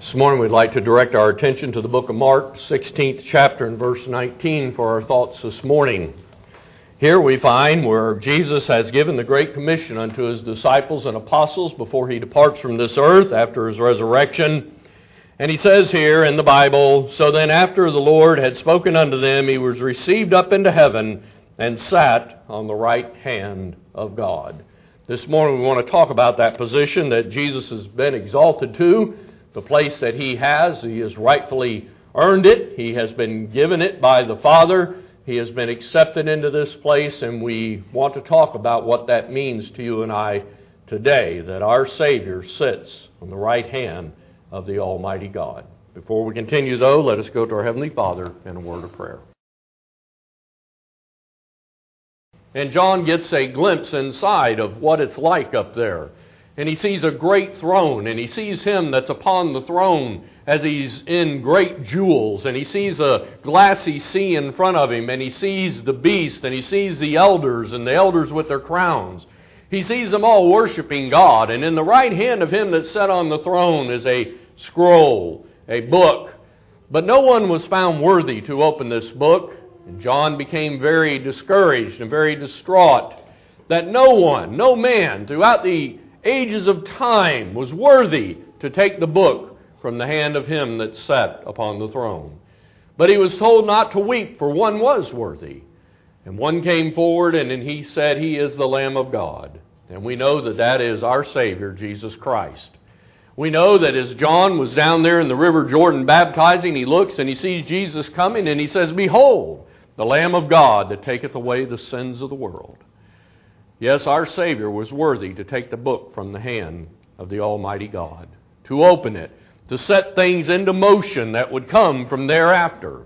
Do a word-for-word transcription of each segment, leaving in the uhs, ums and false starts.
This morning we'd like to direct our attention to the book of Mark, sixteenth chapter and verse nineteen for our thoughts this morning. Here we find where Jesus has given the Great Commission unto his disciples and apostles before he departs from this earth after his resurrection. And he says here in the Bible, "So then after the Lord had spoken unto them, he was received up into heaven and sat on the right hand of God." This morning we want to talk about that position that Jesus has been exalted to, the place that he has. He has rightfully earned it. He has been given it by the Father. He has been accepted into this place, and we want to talk about what that means to you and I today, that our Savior sits on the right hand of the Almighty God. Before we continue, though, let us go to our Heavenly Father in a word of prayer. And John gets a glimpse inside of what it's like up there. And he sees a great throne, and he sees him that's upon the throne as he's in great jewels, and he sees a glassy sea in front of him, and he sees the beast, and he sees the elders, and the elders with their crowns. He sees them all worshiping God, and in the right hand of him that sat on the throne is a scroll, a book. But no one was found worthy to open this book, and John became very discouraged and very distraught that no one, no man throughout the ages of time was worthy to take the book from the hand of him that sat upon the throne. But he was told not to weep, for one was worthy. And one came forward, and he said, "He is the Lamb of God." And we know that that is our Savior, Jesus Christ. We know that as John was down there in the river Jordan baptizing, he looks and he sees Jesus coming, and he says, "Behold, the Lamb of God that taketh away the sins of the world." Yes, our Savior was worthy to take the book from the hand of the Almighty God, to open it, to set things into motion that would come from thereafter.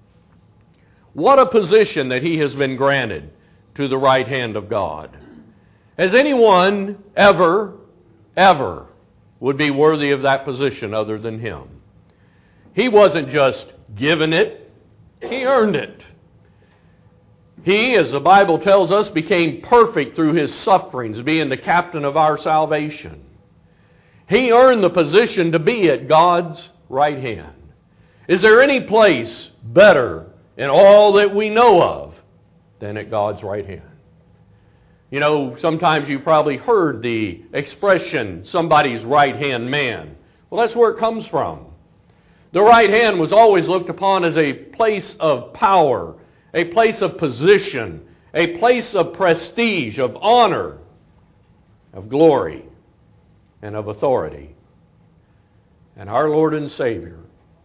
What a position that he has been granted to the right hand of God. Has anyone ever, ever would be worthy of that position other than him? He wasn't just given it, he earned it. He, as the Bible tells us, became perfect through his sufferings, being the captain of our salvation. He earned the position to be at God's right hand. Is there any place better in all that we know of than at God's right hand? You know, sometimes you've probably heard the expression, somebody's right-hand man. Well, that's where it comes from. The right hand was always looked upon as a place of power, a place of position, a place of prestige, of honor, of glory, and of authority. And our Lord and Savior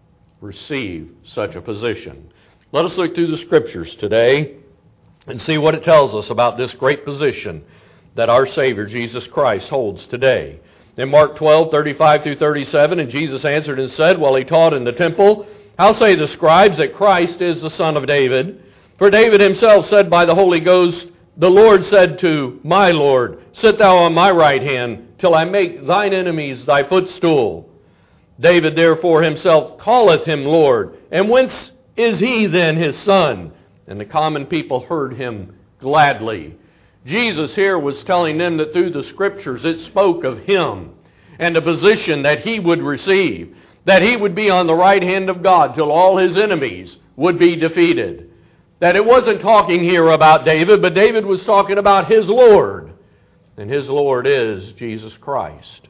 received such a position. Let us look through the Scriptures today and see what it tells us about this great position that our Savior, Jesus Christ, holds today. In Mark twelve, thirty-five through thirty-seven, "And Jesus answered and said, while he taught in the temple, How say the scribes that Christ is the Son of David? For David himself said by the Holy Ghost, The Lord said to my Lord, Sit thou on my right hand, till I make thine enemies thy footstool. David therefore himself calleth him Lord. And whence is he then his son?" And the common people heard him gladly. Jesus here was telling them that through the Scriptures it spoke of him and the position that he would receive, that he would be on the right hand of God till all his enemies would be defeated. That it wasn't talking here about David, but David was talking about his Lord. And his Lord is Jesus Christ.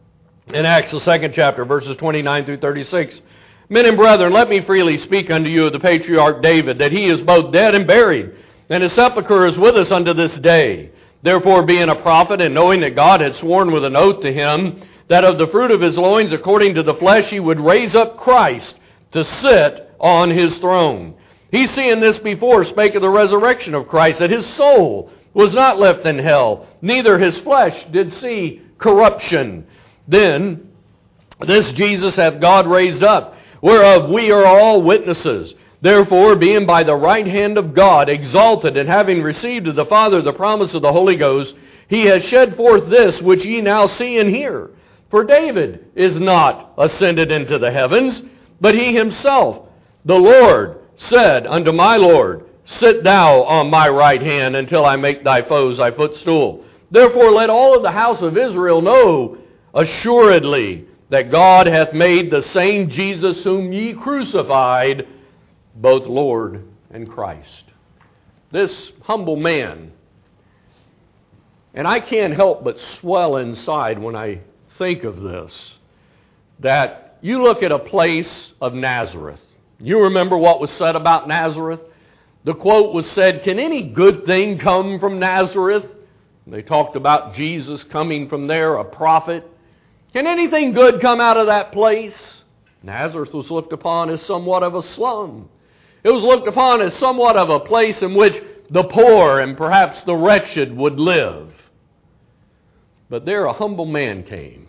In Acts, the second chapter, verses twenty-nine through thirty-six, "Men and brethren, let me freely speak unto you of the patriarch David, that he is both dead and buried, and his sepulchre is with us unto this day. Therefore, being a prophet, and knowing that God had sworn with an oath to him, that of the fruit of his loins, according to the flesh, he would raise up Christ to sit on his throne. He, seeing this before, spake of the resurrection of Christ, that his soul was not left in hell, neither his flesh did see corruption. Then this Jesus hath God raised up, whereof we are all witnesses. Therefore, being by the right hand of God exalted, and having received of the Father the promise of the Holy Ghost, he has shed forth this which ye now see and hear. For David is not ascended into the heavens, but he himself, the Lord, said unto my Lord, Sit thou on my right hand until I make thy foes thy footstool. Therefore let all of the house of Israel know assuredly that God hath made the same Jesus whom ye crucified, both Lord and Christ. This humble man, and I can't help but swell inside when I think of this, that you look at a place of Nazareth. You remember what was said about Nazareth? The quote was said, "Can any good thing come from Nazareth?" And they talked about Jesus coming from there, a prophet. Can anything good come out of that place? Nazareth was looked upon as somewhat of a slum. It was looked upon as somewhat of a place in which the poor and perhaps the wretched would live. But there a humble man came.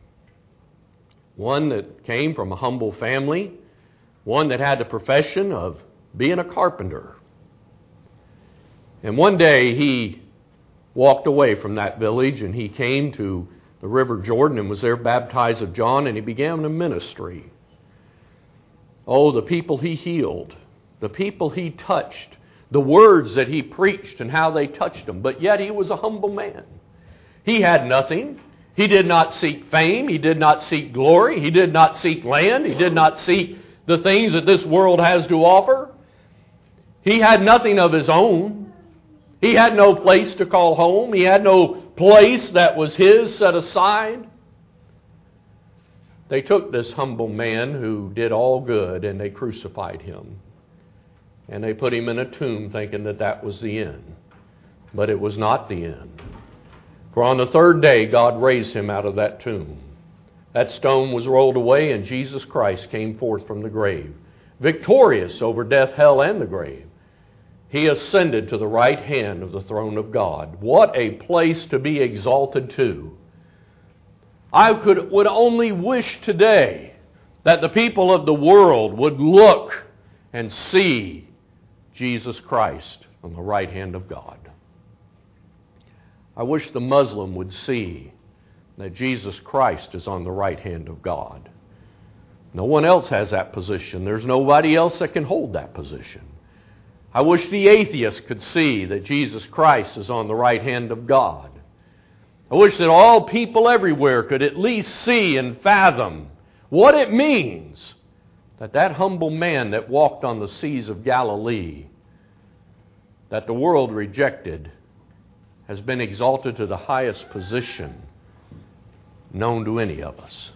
One that came from a humble family. One that had the profession of being a carpenter. And one day he walked away from that village and he came to the River Jordan and was there baptized of John, and he began a ministry. Oh, the people he healed, the people he touched, the words that he preached and how they touched them. But yet he was a humble man. He had nothing. He did not seek fame. He did not seek glory. He did not seek land. He did not seek the things that this world has to offer. He had nothing of his own. He had no place to call home. He had no place that was his set aside. They took this humble man who did all good and they crucified him. And they put him in a tomb thinking that that was the end. But it was not the end. For on the third day God raised him out of that tomb. That stone was rolled away and Jesus Christ came forth from the grave, victorious over death, hell, and the grave. He ascended to the right hand of the throne of God. What a place to be exalted to. I could would only wish today that the people of the world would look and see Jesus Christ on the right hand of God. I wish the Muslim would see that Jesus Christ is on the right hand of God. No one else has that position. There's nobody else that can hold that position. I wish the atheist could see that Jesus Christ is on the right hand of God. I wish that all people everywhere could at least see and fathom what it means that that humble man that walked on the seas of Galilee, that the world rejected, has been exalted to the highest position known to any of us.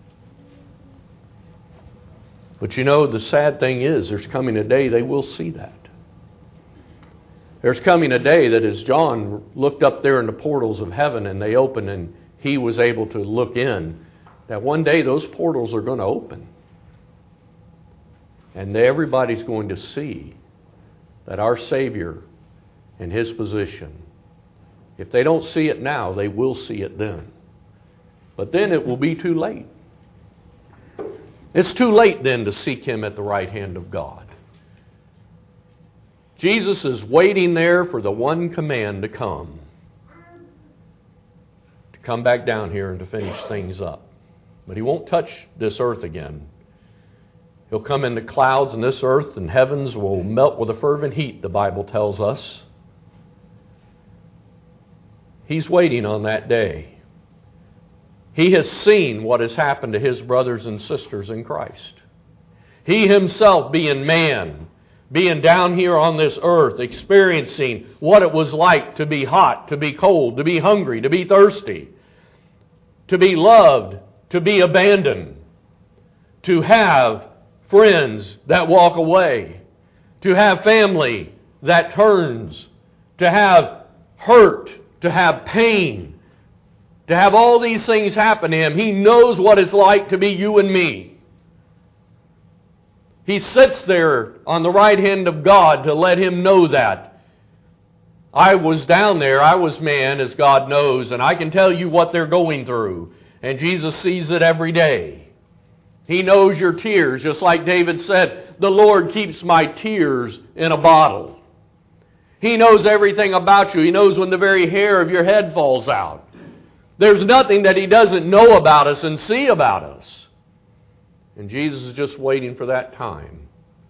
But you know, the sad thing is, there's coming a day they will see that. There's coming a day that as John looked up there in the portals of heaven and they opened and he was able to look in, that one day those portals are going to open. And everybody's going to see that our Savior in His position, if they don't see it now, they will see it then. But then it will be too late. It's too late then to seek Him at the right hand of God. Jesus is waiting there for the one command to come. To come back down here and to finish things up. But He won't touch this earth again. He'll come in the clouds, and this earth and heavens will melt with a fervent heat, the Bible tells us. He's waiting on that day. He has seen what has happened to His brothers and sisters in Christ. He Himself, being man, being down here on this earth, experiencing what it was like to be hot, to be cold, to be hungry, to be thirsty, to be loved, to be abandoned, to have friends that walk away, to have family that turns, to have hurt, to have pain, to have all these things happen to Him. He knows what it's like to be you and me. He sits there on the right hand of God to let Him know that. I was down there, I was man, as God knows, and I can tell you what they're going through. And Jesus sees it every day. He knows your tears, just like David said, the Lord keeps my tears in a bottle. He knows everything about you. He knows when the very hair of your head falls out. There's nothing that He doesn't know about us and see about us. And Jesus is just waiting for that time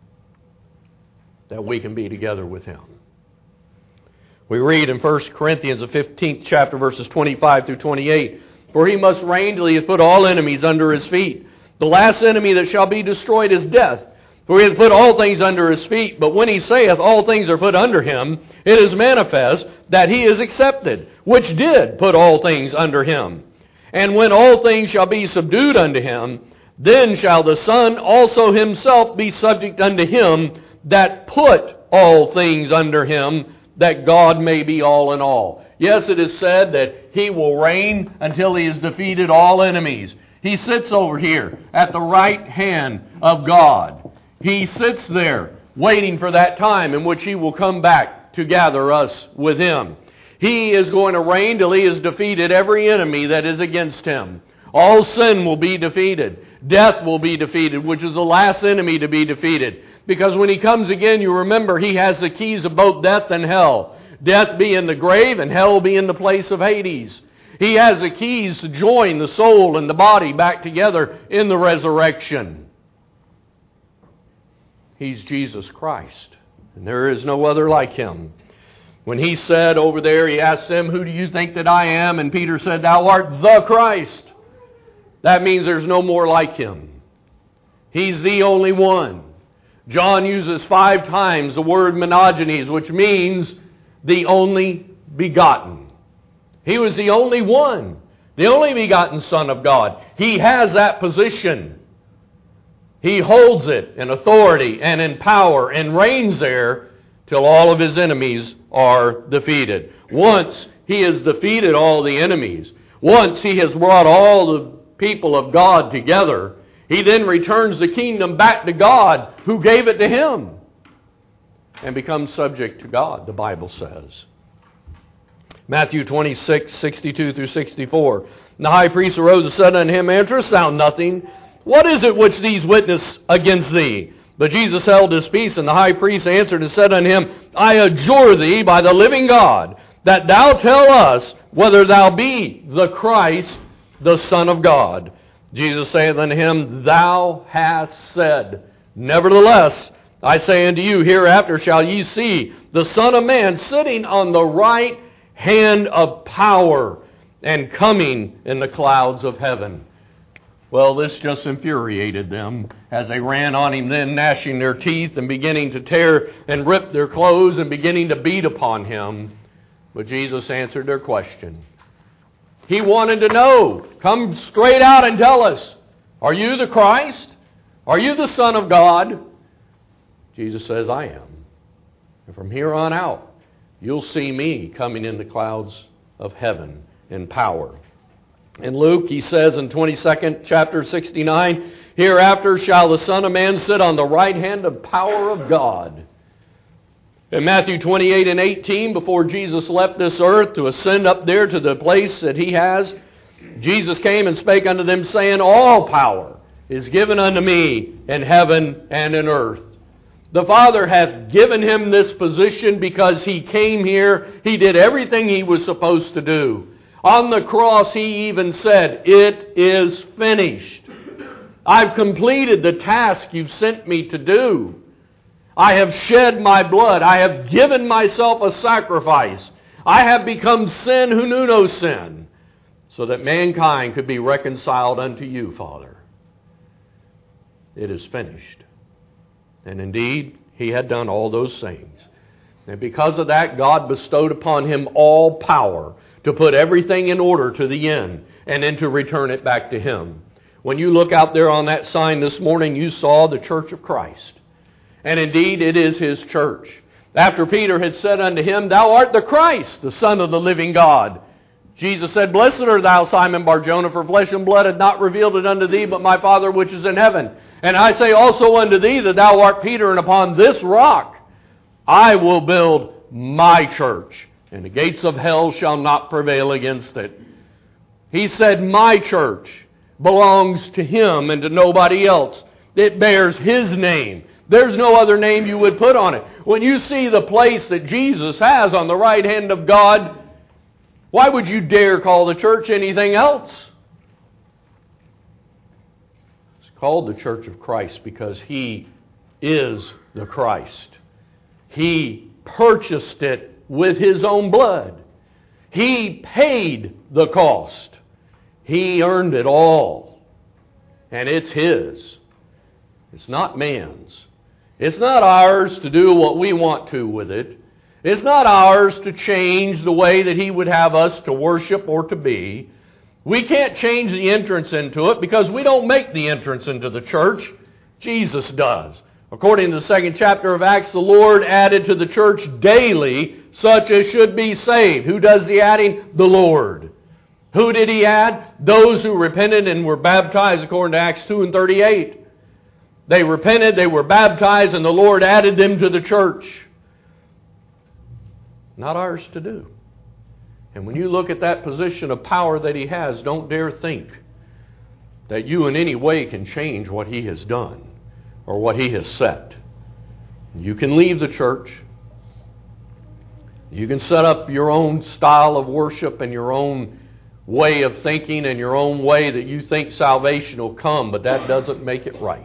that we can be together with Him. We read in First Corinthians, the fifteenth chapter, verses twenty-five through twenty-eight, For he must reign till he hath put all enemies under his feet. The last enemy that shall be destroyed is death. For he hath put all things under his feet. But when he saith, all things are put under him, it is manifest that he is accepted, which did put all things under him. And when all things shall be subdued unto him, then shall the Son also himself be subject unto him that put all things under him, that God may be all in all. Yes, it is said that he will reign until he has defeated all enemies. He sits over here at the right hand of God. He sits there waiting for that time in which he will come back to gather us with him. He is going to reign till he has defeated every enemy that is against him. All sin will be defeated. Death will be defeated, which is the last enemy to be defeated. Because when he comes again, you remember he has the keys of both death and hell. Death be in the grave and hell be in the place of Hades. He has the keys to join the soul and the body back together in the resurrection. He's Jesus Christ, and there is no other like him. When he said over there, he asked them, who do you think that I am? And Peter said, thou art the Christ. That means there's no more like him. He's the only one. John uses five times the word monogenes, which means the only begotten. He was the only one, the only begotten Son of God. He has that position. He holds it in authority and in power and reigns there till all of his enemies are defeated. Once he has defeated all the enemies, once he has brought all the people of God together, he then returns the kingdom back to God who gave it to him and becomes subject to God, the Bible says. Matthew twenty-six, sixty-two through sixty-four. And the high priest arose and said unto him, answerest thou nothing? What is it which these witness against thee? But Jesus held his peace, and the high priest answered and said unto him, I adjure thee by the living God, that thou tell us whether thou be the Christ, the Son of God. Jesus saith unto him, thou hast said. Nevertheless, I say unto you, hereafter shall ye see the Son of Man sitting on the right hand of power and coming in the clouds of heaven. Well, this just infuriated them as they ran on him, then gnashing their teeth and beginning to tear and rip their clothes and beginning to beat upon him. But Jesus answered their question. He wanted to know, come straight out and tell us, are you the Christ? Are you the Son of God? Jesus says, I am. And from here on out, you'll see me coming in the clouds of heaven in power. In Luke, he says in twenty-second chapter sixty-nine, hereafter shall the Son of Man sit on the right hand of power of God. In Matthew twenty-eight and eighteen, before Jesus left this earth to ascend up there to the place that he has, Jesus came and spake unto them, saying, all power is given unto me in heaven and in earth. The Father hath given him this position because he came here. He did everything he was supposed to do. On the cross, he even said, it is finished. I've completed the task you've sent me to do. I have shed my blood. I have given myself a sacrifice. I have become sin who knew no sin, so that mankind could be reconciled unto you, Father. It is finished. And indeed, he had done all those things. And because of that, God bestowed upon him all power to put everything in order to the end, and then to return it back to him. When you look out there on that sign this morning, you saw the church of Christ. And indeed, it is his church. After Peter had said unto him, thou art the Christ, the Son of the living God, Jesus said, blessed art thou, Simon Bar-Jonah, for flesh and blood hath not revealed it unto thee, but my Father which is in heaven. And I say also unto thee that thou art Peter, and upon this rock I will build my church, and the gates of hell shall not prevail against it. He said, my church belongs to him and to nobody else. It bears his name. There's no other name you would put on it. When you see the place that Jesus has on the right hand of God, why would you dare call the church anything else? It's called the Church of Christ because he is the Christ. He purchased it with his own blood. He paid the cost. He earned it all. And it's His. It's not man's. It's not ours to do what we want to with it. It's not ours to change the way that He would have us to worship or to be. We can't change the entrance into it because we don't make the entrance into the church. Jesus does. According to the second chapter of Acts, the Lord added to the church daily such as should be saved. Who does the adding? The Lord. Who did He add? Those who repented and were baptized, according to Acts two and thirty-eight. They repented, they were baptized, and the Lord added them to the church. Not ours to do. And when you look at that position of power that He has, don't dare think that you in any way can change what He has done or what He has set. You can leave the church. You can set up your own style of worship and your own way of thinking and your own way that you think salvation will come, but that doesn't make it right.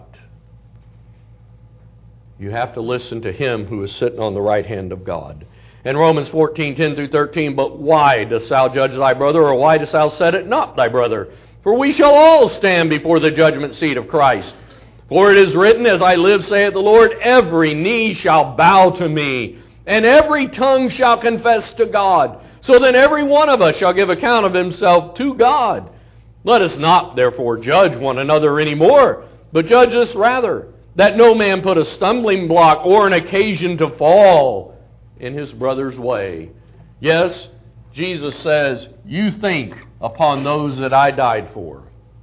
You have to listen to Him who is sitting on the right hand of God. In Romans fourteen, ten through thirteen, but why dost thou judge thy brother, or why dost thou set it not thy brother? For we shall all stand before the judgment seat of Christ. For it is written, as I live, saith the Lord, every knee shall bow to me, and every tongue shall confess to God. So then every one of us shall give account of himself to God. Let us not therefore judge one another any more, but judge us rather, that no man put a stumbling block or an occasion to fall in his brother's way. Yes, Jesus says, you think upon those that I died for.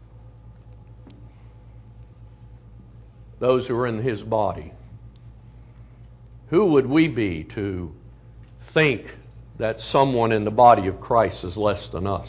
Those who are in His body. Who would we be to think that someone in the body of Christ is less than us?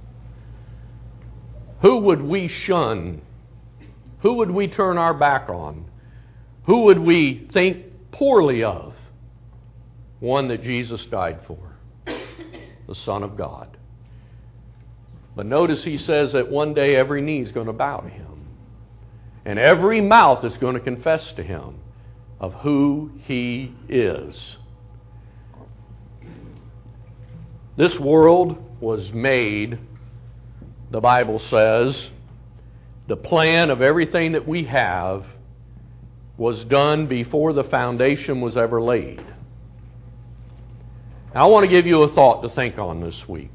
Who would we shun? Who would we turn our back on? Who would we think poorly of? One that Jesus died for, the Son of God. But notice He says that one day every knee is going to bow to Him. And every mouth is going to confess to Him of who He is. This world was made, the Bible says, the plan of everything that we have was done before the foundation was ever laid. Now, I want to give you a thought to think on this week.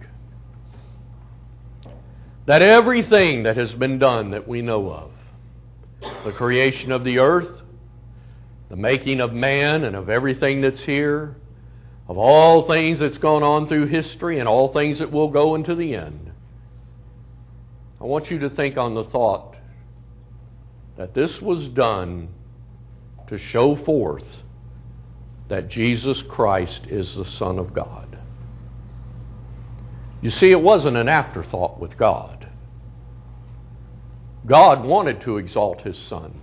That everything that has been done that we know of, the creation of the earth, the making of man and of everything that's here, of all things that's gone on through history and all things that will go into the end, I want you to think on the thought that this was done to show forth that Jesus Christ is the Son of God. You see, it wasn't an afterthought with God. God wanted to exalt His Son.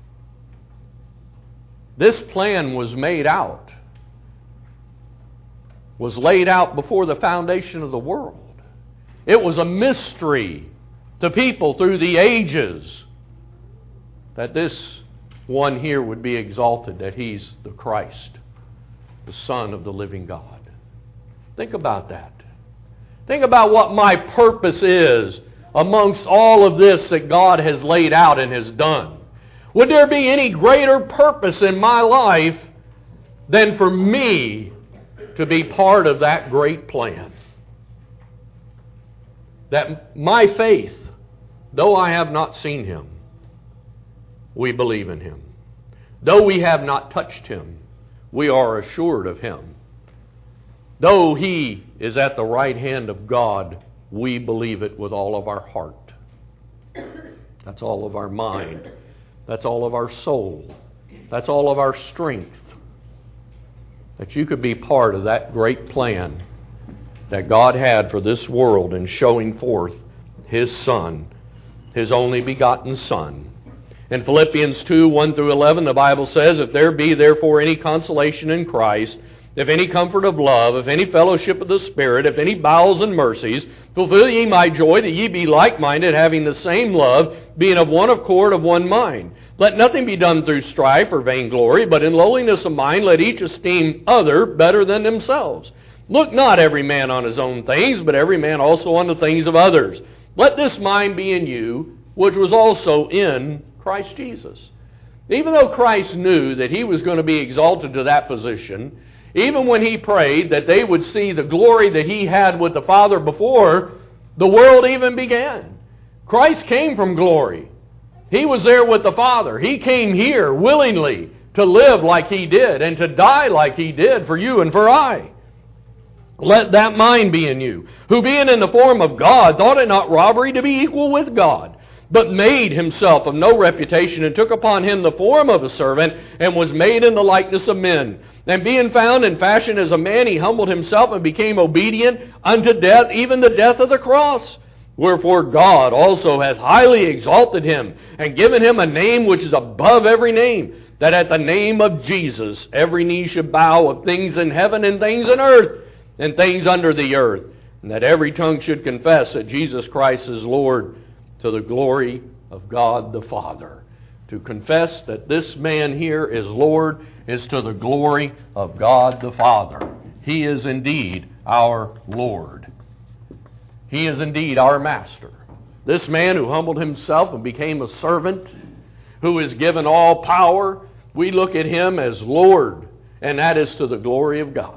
This plan was made out, was laid out before the foundation of the world. It was a mystery to people through the ages that this one here would be exalted, that He's the Christ, the Son of the living God. Think about that. Think about what my purpose is amongst all of this that God has laid out and has done. Would there be any greater purpose in my life than for me to be part of that great plan? That my faith, though I have not seen Him, we believe in Him. Though we have not touched Him, we are assured of Him. Though He is at the right hand of God, we believe it with all of our heart. That's all of our mind. That's all of our soul. That's all of our strength. That you could be part of that great plan that God had for this world in showing forth His Son, His only begotten Son. In Philippians two, one through eleven, the Bible says, if there be therefore any consolation in Christ, if any comfort of love, if any fellowship of the Spirit, if any bowels and mercies, fulfill ye my joy, that ye be like-minded, having the same love, being of one accord, of one mind. Let nothing be done through strife or vainglory, but in lowliness of mind let each esteem other better than themselves. Look not every man on his own things, but every man also on the things of others. Let this mind be in you, which was also in Christ Jesus. Even though Christ knew that he was going to be exalted to that position, even when he prayed that they would see the glory that he had with the Father before the world even began. Christ came from glory. He was there with the Father. He came here willingly to live like he did and to die like he did for you and for I. Let that mind be in you, who being in the form of God, thought it not robbery to be equal with God, but made himself of no reputation, and took upon him the form of a servant, and was made in the likeness of men. And being found in fashion as a man, he humbled himself and became obedient unto death, even the death of the cross. Wherefore God also hath highly exalted him, and given him a name which is above every name, that at the name of Jesus every knee should bow, of things in heaven and things in earth, and things under the earth, and that every tongue should confess that Jesus Christ is Lord, to the glory of God the Father. To confess that this man here is Lord is to the glory of God the Father. He is indeed our Lord. He is indeed our Master. This man who humbled himself and became a servant, who is given all power, we look at him as Lord, and that is to the glory of God.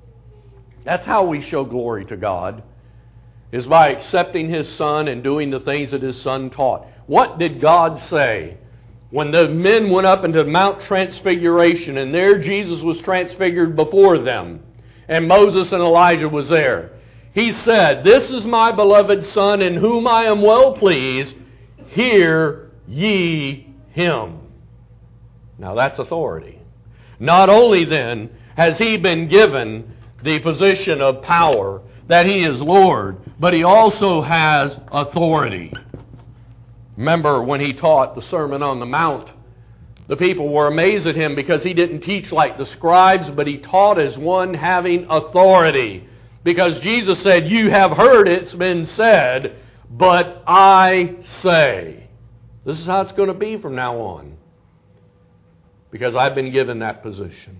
That's how we show glory to God, is by accepting his Son and doing the things that his Son taught. What did God say when the men went up into Mount Transfiguration, and there Jesus was transfigured before them, and Moses and Elijah was there? He said, "This is my beloved Son, in whom I am well pleased. Hear ye him." Now that's authority. Not only then has he been given the position of power, that he is Lord, but he also has authority. Remember when he taught the Sermon on the Mount, the people were amazed at him because he didn't teach like the scribes, but he taught as one having authority. Because Jesus said, "You have heard it's been said, but I say." This is how it's going to be from now on, because I've been given that position.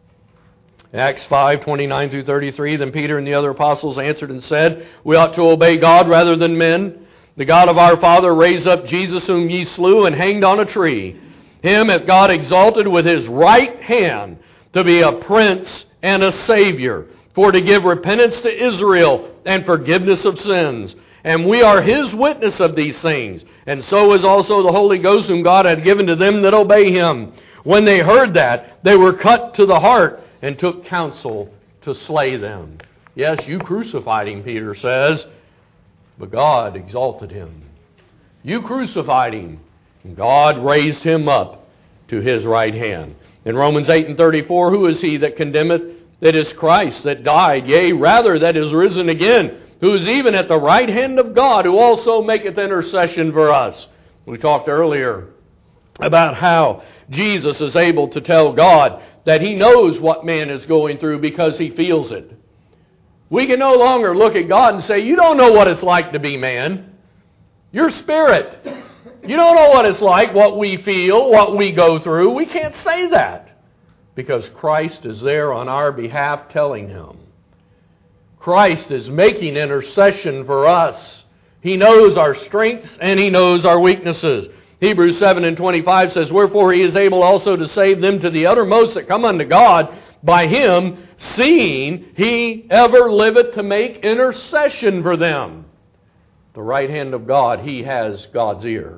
Acts five, twenty-nine through thirty-three, then Peter and the other apostles answered and said, "We ought to obey God rather than men. The God of our father raised up Jesus, whom ye slew and hanged on a tree. Him hath God exalted with his right hand to be a prince and a Savior, for to give repentance to Israel and forgiveness of sins. And we are his witness of these things, and so is also the Holy Ghost, whom God hath given to them that obey him." When they heard that, they were cut to the heart, and took counsel to slay them. Yes, you crucified him, Peter says, but God exalted him. You crucified him, and God raised him up to his right hand. In Romans eight and thirty-four, who is he that condemneth? It is Christ that died, yea, rather that is risen again, who is even at the right hand of God, who also maketh intercession for us. We talked earlier about how Jesus is able to tell God that he knows what man is going through because he feels it. We can no longer look at God and say, "You don't know what it's like to be man. You're spirit. You don't know what it's like, what we feel, what we go through." We can't say that, because Christ is there on our behalf telling him. Christ is making intercession for us. He knows our strengths and he knows our weaknesses. Hebrews seven and twenty-five says, "Wherefore he is able also to save them to the uttermost that come unto God by him, seeing he ever liveth to make intercession for them." The right hand of God, he has God's ear.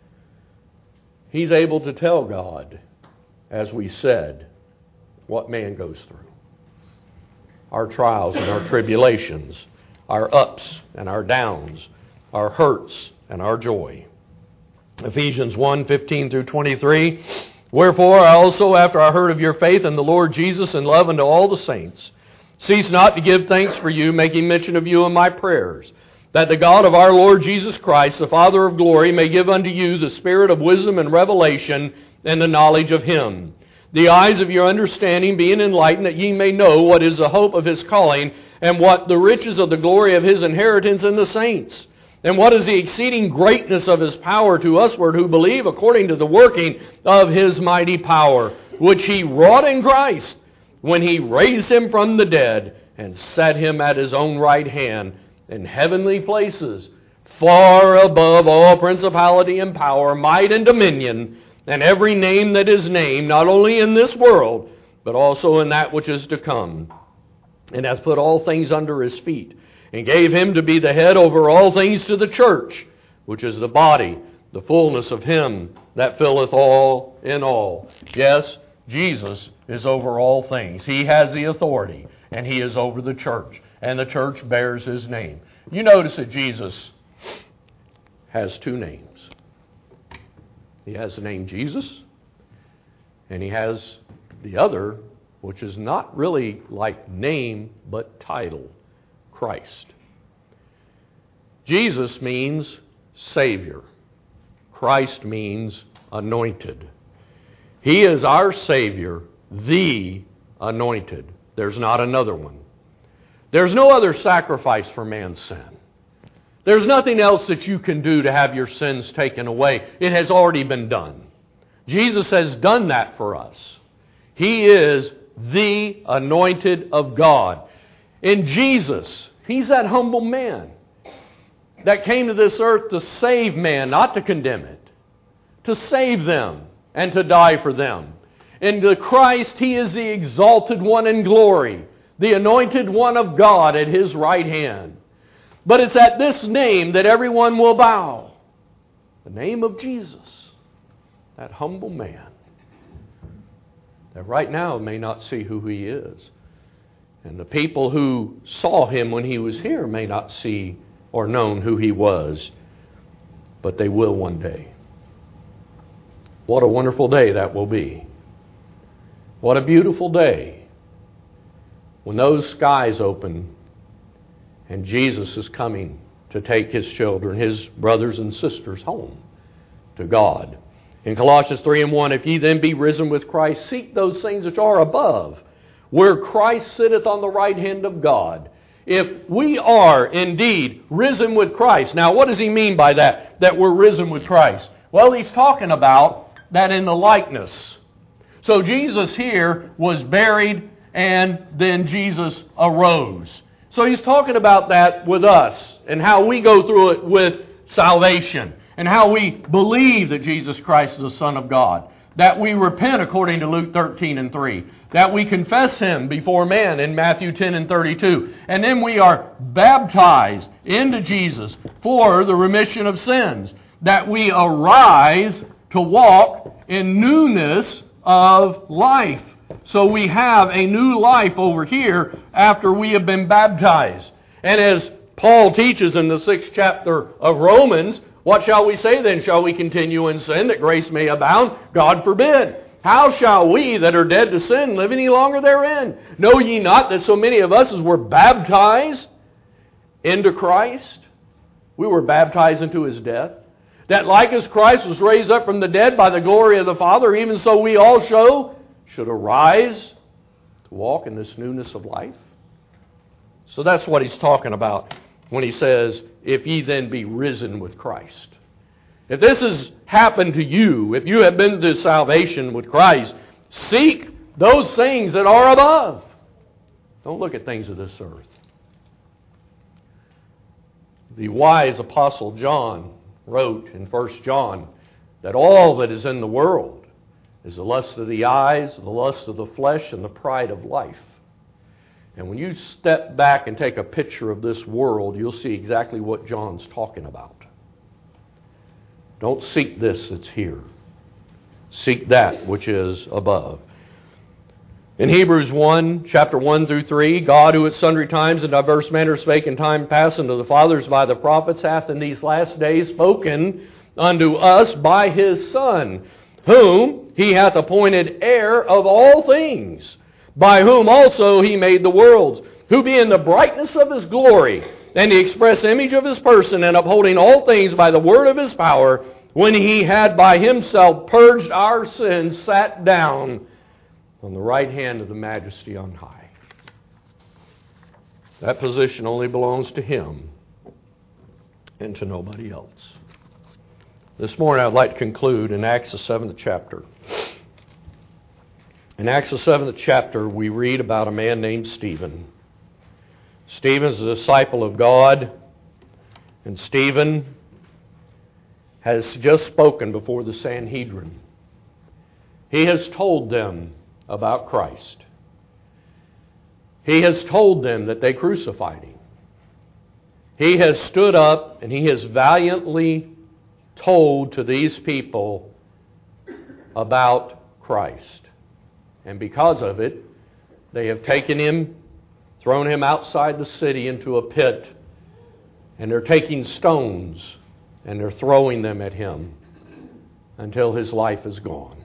He's able to tell God, as we said, what man goes through. Our trials and our tribulations, our ups and our downs, our hurts and our joy. Ephesians one, fifteen through twenty-three, "Wherefore I also, after I heard of your faith in the Lord Jesus and love unto all the saints, cease not to give thanks for you, making mention of you in my prayers, that the God of our Lord Jesus Christ, the Father of glory, may give unto you the spirit of wisdom and revelation and the knowledge of him, the eyes of your understanding being enlightened, that ye may know what is the hope of his calling, and what the riches of the glory of his inheritance in the saints, and what is the exceeding greatness of his power to usward who believe, according to the working of his mighty power, which he wrought in Christ, when he raised him from the dead, and set him at his own right hand in heavenly places, far above all principality and power, might and dominion, and every name that is named, not only in this world, but also in that which is to come, and hath put all things under his feet, and gave him to be the head over all things to the church, which is the body, the fullness of him that filleth all in all. Yes, Jesus is over all things. He has the authority, and he is over the church, and the church bears his name. You notice that Jesus has two names. He has the name Jesus, and he has the other, which is not really like name, but title, Christ. Jesus means Savior. Christ means anointed. He is our Savior, the anointed. There's not another one. There's no other sacrifice for man's sin. There's nothing else that you can do to have your sins taken away. It has already been done. Jesus has done that for us. He is the anointed of God. In Jesus, He's that humble man that came to this earth to save man, not to condemn it. To save them and to die for them. In the Christ, He is the exalted one in glory, the anointed one of God at His right hand. But it's at this name that everyone will bow. The name of Jesus, that humble man, that right now may not see who He is. And the people who saw Him when He was here may not see or known who He was, but they will one day. What a wonderful day that will be. What a beautiful day when those skies open and Jesus is coming to take His children, His brothers and sisters home to God. In Colossians three and one, if ye then be risen with Christ, seek those things which are above, where Christ sitteth on the right hand of God. If we are indeed risen with Christ. Now, what does he mean by that? That we're risen with Christ? Well, he's talking about that in the likeness. So Jesus here was buried and then Jesus arose. So he's talking about that with us and how we go through it with salvation and how we believe that Jesus Christ is the Son of God. That we repent according to Luke thirteen and three. That we confess Him before men in Matthew ten and thirty-two. And then we are baptized into Jesus for the remission of sins. That we arise to walk in newness of life. So we have a new life over here after we have been baptized. And as Paul teaches in the sixth chapter of Romans, what shall we say then? Shall we continue in sin that grace may abound? God forbid. How shall we that are dead to sin live any longer therein? Know ye not that so many of us as were baptized into Christ? We were baptized into His death. That like as Christ was raised up from the dead by the glory of the Father, even so we also should arise to walk in this newness of life. So that's what he's talking about when he says, if ye then be risen with Christ. If this has happened to you, if you have been to salvation with Christ, seek those things that are above. Don't look at things of this earth. The wise apostle John wrote in First John that all that is in the world is the lust of the eyes, the lust of the flesh, and the pride of life. And when you step back and take a picture of this world, you'll see exactly what John's talking about. Don't seek this that's here. Seek that which is above. In Hebrews one, chapter one through three, God, who at sundry times in diverse manners spake in time past unto the fathers by the prophets, hath in these last days spoken unto us by His Son, whom He hath appointed heir of all things, by whom also He made the worlds, who being the brightness of His glory, and the express image of His person, and upholding all things by the word of His power, when He had by Himself purged our sins, sat down on the right hand of the Majesty on high. That position only belongs to Him and to nobody else. This morning I'd like to conclude in Acts the seventh chapter. In Acts the seventh chapter we read about a man named Stephen. Stephen is a disciple of God, And Stephen has just spoken before the Sanhedrin. He has told them about Christ. He has told them that they crucified Him. He has stood up and he has valiantly told to these people about Christ. And because of it, they have taken Him, thrown Him outside the city into a pit, and they're taking stones and they're throwing them at Him until His life is gone.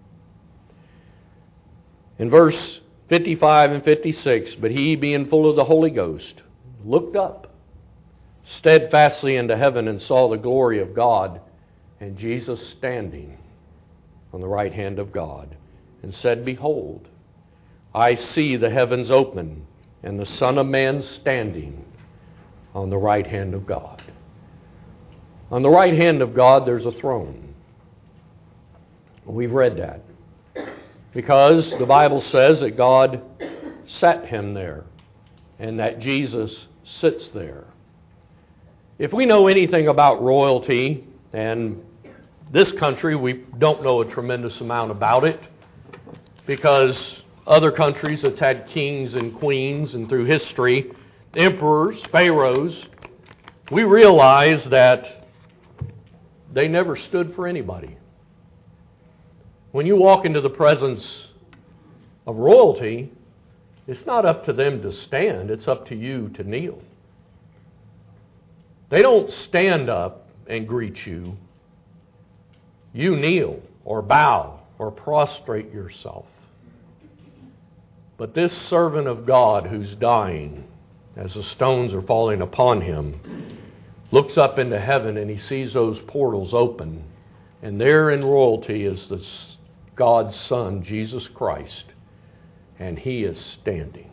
In verse fifty-five and fifty-six, but He, being full of the Holy Ghost, looked up steadfastly into heaven and saw the glory of God and Jesus standing on the right hand of God, and said, Behold, I see the heavens open and the Son of Man standing on the right hand of God. On the right hand of God there's a throne. We've read that because the Bible says that God set Him there and that Jesus sits there. If we know anything about royalty, and this country, we don't know a tremendous amount about it, because other countries that's had kings and queens, and through history, emperors, pharaohs, we realize that they never stood for anybody. When you walk into the presence of royalty, it's not up to them to stand, it's up to you to kneel. They don't stand up and greet you. You kneel or bow or prostrate yourself. But this servant of God who's dying, as the stones are falling upon him, looks up into heaven and he sees those portals open. And there in royalty is the God's Son, Jesus Christ. And He is standing.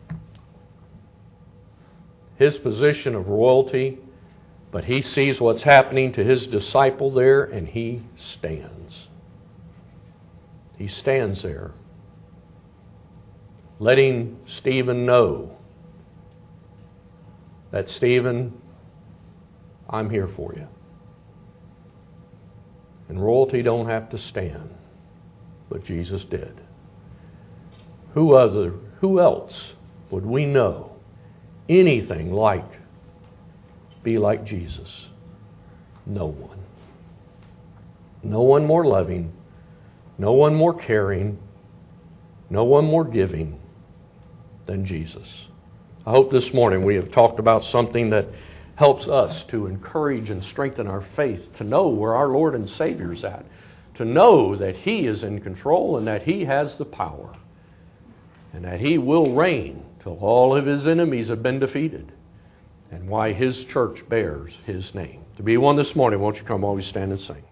His position of royalty, but He sees what's happening to His disciple there, and He stands. He stands there, letting Stephen know that, Stephen, I'm here for you. And royalty don't have to stand, but Jesus did. Who other, who else would we know anything like, be like Jesus? No one. No one more loving, no one more caring, no one more giving than Jesus. I hope this morning we have talked about something that helps us to encourage and strengthen our faith, to know where our Lord and Savior is at, to know that He is in control and that He has the power, and that He will reign till all of His enemies have been defeated, and why His church bears His name. To be one this morning, won't you come while we stand and sing?